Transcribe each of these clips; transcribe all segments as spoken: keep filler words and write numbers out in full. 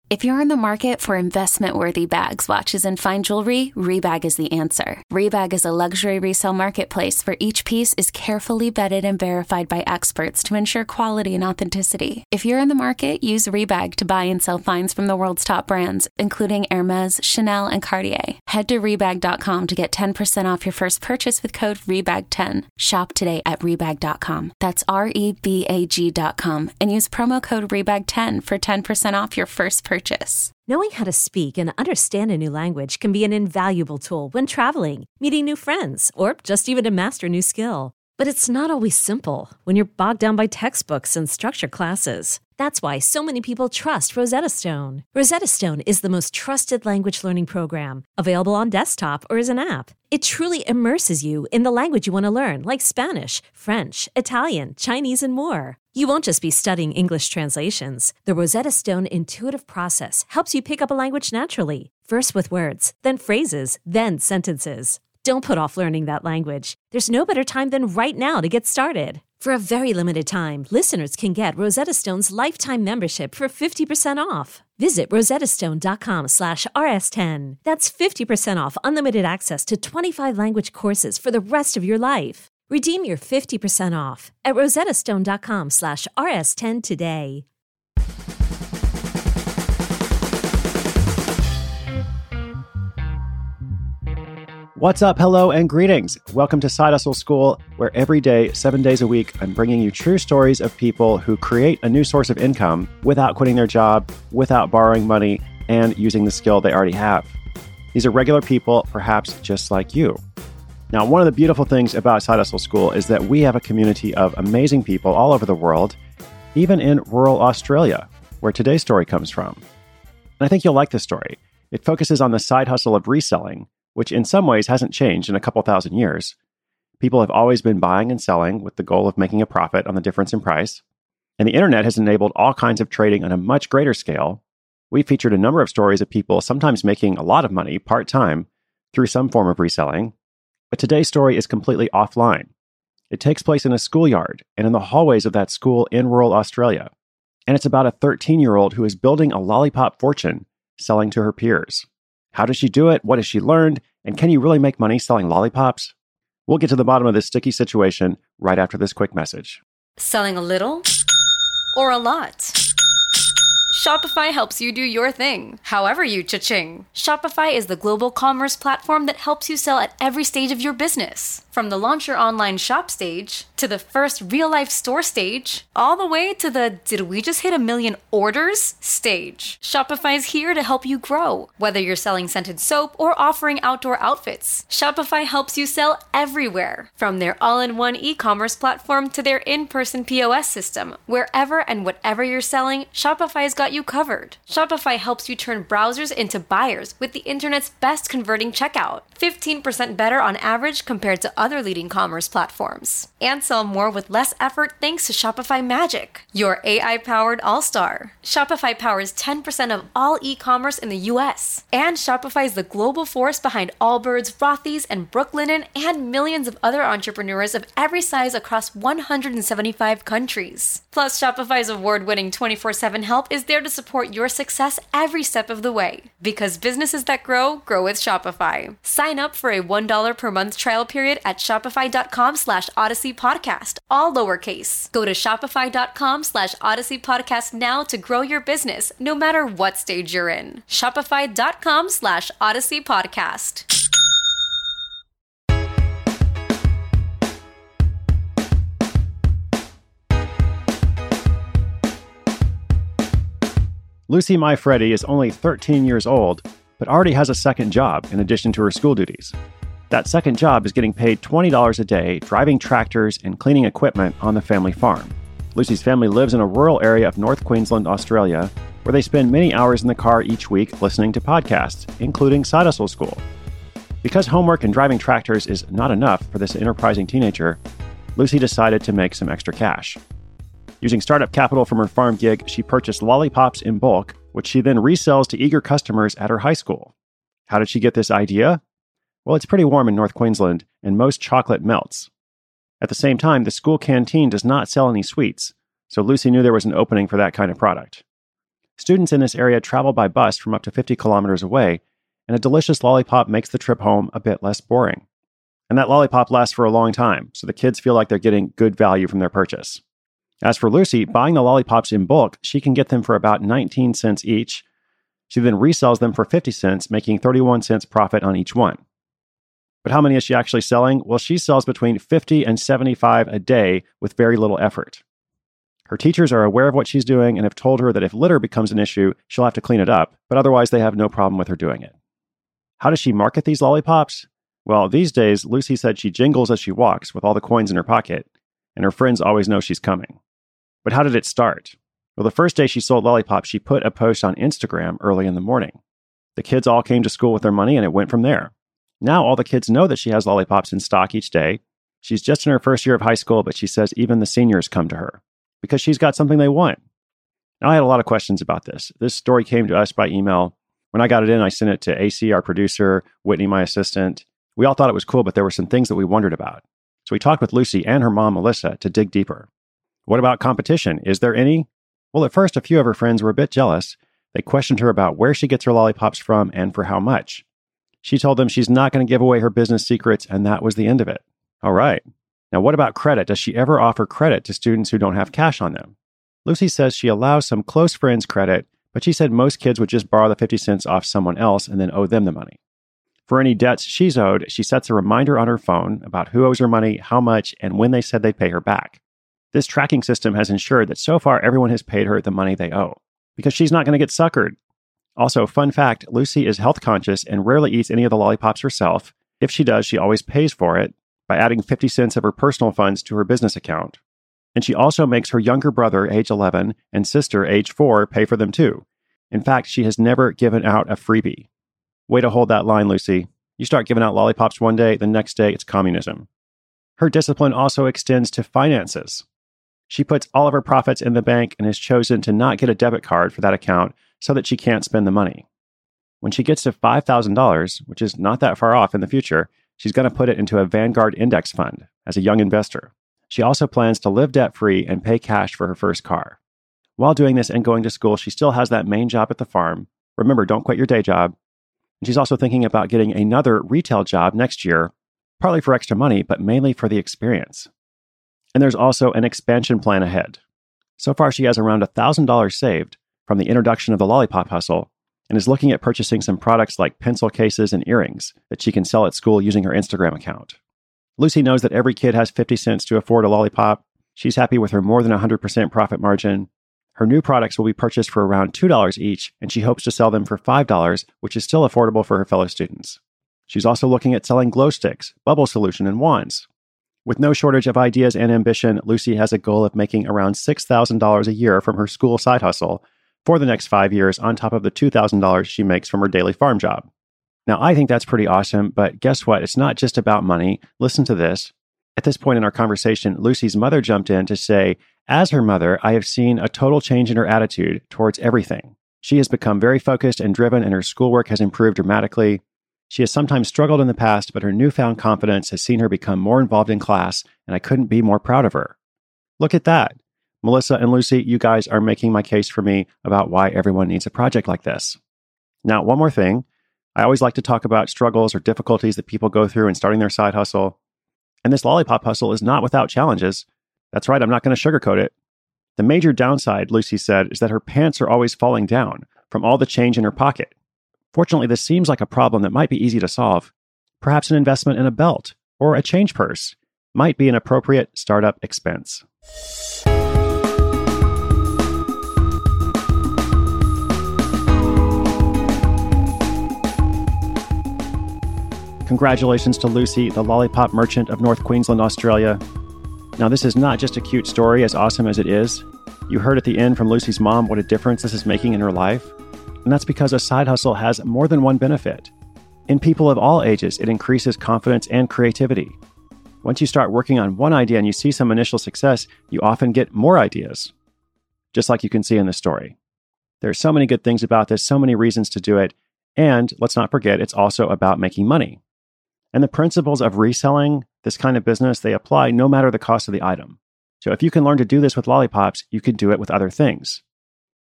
If you're in the market for investment-worthy bags, watches, and fine jewelry, Rebag is the answer. Rebag is a luxury resale marketplace where each piece is carefully vetted and verified by experts to ensure quality and authenticity. If you're in the market, use Rebag to buy and sell finds from the world's top brands, including Hermes, Chanel, and Cartier. Head to Rebag dot com to get ten percent off your first purchase with code Rebag ten. Shop today at Rebag dot com. That's R E B A G dot com and use promo code Rebag ten for ten percent off your first purchase. Knowing how to speak and understand a new language can be an invaluable tool when traveling, meeting new friends, or just even to master a new skill. But it's not always simple when you're bogged down by textbooks and structured classes. That's why so many people trust Rosetta Stone. Rosetta Stone is the most trusted language learning program, available on desktop or as an app. It truly immerses you in the language you want to learn, like Spanish, French, Italian, Chinese, and more. You won't just be studying English translations. The Rosetta Stone intuitive process helps you pick up a language naturally, first with words, then phrases, then sentences. Don't put off learning that language. There's no better time than right now to get started. For a very limited time, listeners can get Rosetta Stone's lifetime membership for fifty percent off. Visit rosettastone dot com slash R S ten. That's fifty percent off unlimited access to twenty-five language courses for the rest of your life. Redeem your fifty percent off at rosettastone dot com slash R S ten today. What's up? Hello and greetings. Welcome to Side Hustle School, where every day, seven days a week, I'm bringing you true stories of people who create a new source of income without quitting their job, without borrowing money, and using the skill they already have. These are regular people, perhaps just like you. Now, one of the beautiful things about Side Hustle School is that we have a community of amazing people all over the world, even in rural Australia, where today's story comes from. And I think you'll like this story. It focuses on the side hustle of reselling, which in some ways hasn't changed in a couple thousand years. People have always been buying and selling with the goal of making a profit on the difference in price. And the internet has enabled all kinds of trading on a much greater scale. We featured a number of stories of people sometimes making a lot of money part-time through some form of reselling. But today's story is completely offline. It takes place in a schoolyard and in the hallways of that school in rural Australia. And it's about a thirteen-year-old who is building a lollipop fortune selling to her peers. How does she do it? What has she learned? And can you really make money selling lollipops? We'll get to the bottom of this sticky situation right after this quick message. Selling a little or a lot? Shopify helps you do your thing, however you cha-ching. Shopify is the global commerce platform that helps you sell at every stage of your business. From the launch your online shop stage, to the first real-life store stage, all the way to the did we just hit a million orders stage. Shopify's here to help you grow. Whether you're selling scented soap or offering outdoor outfits, Shopify helps you sell everywhere. From their all-in-one e-commerce platform to their in-person P O S system, wherever and whatever you're selling, Shopify's got you covered. Shopify helps you turn browsers into buyers with the internet's best converting checkout. fifteen percent better on average compared to other leading commerce platforms. And sell more with less effort thanks to Shopify Magic, your A I-powered all-star. Shopify powers ten percent of all e-commerce in the U S. And Shopify is the global force behind Allbirds, Rothy's, and Brooklinen, and millions of other entrepreneurs of every size across one hundred seventy-five countries. Plus, Shopify's award-winning twenty-four seven help is there to support your success every step of the way. Because businesses that grow, grow with Shopify. Sign up for a one dollar per month trial period at shopify.com slash Odyssey Podcast, all lowercase. Go to shopify.com slash Odyssey Podcast now to grow your business, no matter what stage you're in. Shopify.com slash Odyssey Podcast. Lucy My Freddy is only thirteen years old, but already has a second job in addition to her school duties. That second job is getting paid twenty dollars a day, driving tractors and cleaning equipment on the family farm. Lucy's family lives in a rural area of North Queensland, Australia, where they spend many hours in the car each week listening to podcasts, including Side Hustle School. Because homework and driving tractors is not enough for this enterprising teenager, Lucy decided to make some extra cash. Using startup capital from her farm gig, she purchased lollipops in bulk, which she then resells to eager customers at her high school. How did she get this idea? Well, it's pretty warm in North Queensland, and most chocolate melts. At the same time, the school canteen does not sell any sweets, so Lucy knew there was an opening for that kind of product. Students in this area travel by bus from up to fifty kilometers away, and a delicious lollipop makes the trip home a bit less boring. And that lollipop lasts for a long time, so the kids feel like they're getting good value from their purchase. As for Lucy, buying the lollipops in bulk, she can get them for about nineteen cents each. She then resells them for fifty cents, making thirty-one cents profit on each one. But how many is she actually selling? Well, she sells between fifty and seventy-five a day with very little effort. Her teachers are aware of what she's doing and have told her that if litter becomes an issue, she'll have to clean it up, but otherwise they have no problem with her doing it. How does she market these lollipops? Well, these days, Lucy said she jingles as she walks with all the coins in her pocket, and her friends always know she's coming. But how did it start? Well, the first day she sold lollipops, she put a post on Instagram early in the morning. The kids all came to school with their money, and it went from there. Now all the kids know that she has lollipops in stock each day. She's just in her first year of high school, but she says even the seniors come to her because she's got something they want. Now, I had a lot of questions about this. This story came to us by email. When I got it in, I sent it to A C, our producer, Whitney, my assistant. We all thought it was cool, but there were some things that we wondered about. So we talked with Lucy and her mom, Melissa, to dig deeper. What about competition? Is there any? Well, at first, a few of her friends were a bit jealous. They questioned her about where she gets her lollipops from and for how much. She told them she's not going to give away her business secrets, and that was the end of it. All right. Now, what about credit? Does she ever offer credit to students who don't have cash on them? Lucy says she allows some close friends credit, but she said most kids would just borrow the fifty cents off someone else and then owe them the money. For any debts she's owed, she sets a reminder on her phone about who owes her money, how much, and when they said they'd pay her back. This tracking system has ensured that so far everyone has paid her the money they owe, because she's not going to get suckered. Also, fun fact, Lucy is health conscious and rarely eats any of the lollipops herself. If she does, she always pays for it by adding fifty cents of her personal funds to her business account. And she also makes her younger brother, age eleven, and sister, age four, pay for them too. In fact, she has never given out a freebie. Way to hold that line, Lucy. You start giving out lollipops one day, the next day it's communism. Her discipline also extends to finances. She puts all of her profits in the bank and has chosen to not get a debit card for that account so that she can't spend the money. When she gets to five thousand dollars, which is not that far off in the future, she's going to put it into a Vanguard index fund as a young investor. She also plans to live debt-free and pay cash for her first car. While doing this and going to school, she still has that main job at the farm. Remember, don't quit your day job. And she's also thinking about getting another retail job next year, partly for extra money, but mainly for the experience. And there's also an expansion plan ahead. So far, she has around one thousand dollars saved from the introduction of the lollipop hustle and is looking at purchasing some products like pencil cases and earrings that she can sell at school using her Instagram account. Lucy knows that every kid has fifty cents to afford a lollipop. She's happy with her more than one hundred percent profit margin. Her new products will be purchased for around two dollars each, and she hopes to sell them for five dollars, which is still affordable for her fellow students. She's also looking at selling glow sticks, bubble solution, and wands. With no shortage of ideas and ambition, Lucy has a goal of making around six thousand dollars a year from her school side hustle for the next five years on top of the two thousand dollars she makes from her daily farm job. Now, I think that's pretty awesome, but guess what? It's not just about money. Listen to this. At this point in our conversation, Lucy's mother jumped in to say, as her mother, I have seen a total change in her attitude towards everything. She has become very focused and driven, and her schoolwork has improved dramatically. She has sometimes struggled in the past, but her newfound confidence has seen her become more involved in class, and I couldn't be more proud of her. Look at that. Melissa and Lucy, you guys are making my case for me about why everyone needs a project like this. Now, one more thing. I always like to talk about struggles or difficulties that people go through in starting their side hustle. And this lollipop hustle is not without challenges. That's right, I'm not going to sugarcoat it. The major downside, Lucy said, is that her pants are always falling down from all the change in her pocket. Fortunately, this seems like a problem that might be easy to solve. Perhaps an investment in a belt or a change purse might be an appropriate startup expense. Congratulations to Lucy, the lollipop merchant of North Queensland, Australia. Now, this is not just a cute story, as awesome as it is. You heard at the end from Lucy's mom what a difference this is making in her life. And that's because a side hustle has more than one benefit. In people of all ages, it increases confidence and creativity. Once you start working on one idea and you see some initial success, you often get more ideas, just like you can see in this story. There are so many good things about this, so many reasons to do it. And let's not forget, it's also about making money. And the principles of reselling this kind of business, they apply no matter the cost of the item. So if you can learn to do this with lollipops, you can do it with other things.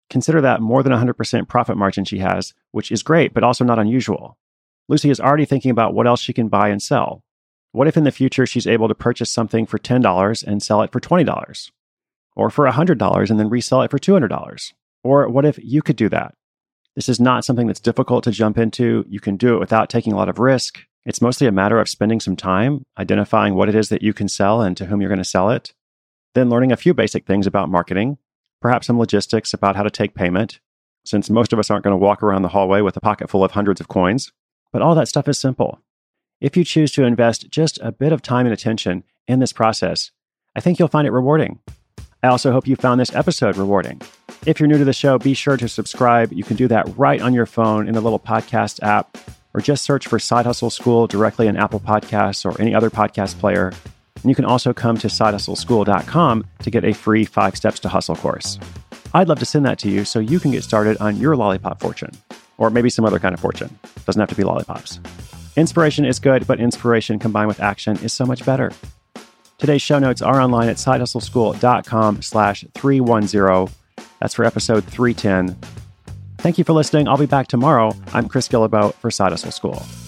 Consider that more than one hundred percent profit margin she has, which is great, but also not unusual. Lucy is already thinking about what else she can buy and sell. What if in the future she's able to purchase something for ten dollars and sell it for twenty dollars? Or for one hundred dollars and then resell it for two hundred dollars? Or what if you could do that? This is not something that's difficult to jump into. You can do it without taking a lot of risk. It's mostly a matter of spending some time, identifying what it is that you can sell and to whom you're going to sell it, then learning a few basic things about marketing, perhaps some logistics about how to take payment, since most of us aren't going to walk around the hallway with a pocket full of hundreds of coins. But all that stuff is simple. If you choose to invest just a bit of time and attention in this process, I think you'll find it rewarding. I also hope you found this episode rewarding. If you're new to the show, be sure to subscribe. You can do that right on your phone in the little podcast app, or just search for Side Hustle School directly in Apple Podcasts or any other podcast player. And you can also come to side hustle school dot com to get a free five steps to hustle course. I'd love to send that to you so you can get started on your lollipop fortune, or maybe some other kind of fortune. Doesn't have to be lollipops. Inspiration is good, but inspiration combined with action is so much better. Today's show notes are online at side hustle school dot com slash three ten. That's for episode three ten. Thank you for listening. I'll be back tomorrow. I'm Chris Guillebeau for Side Hustle School.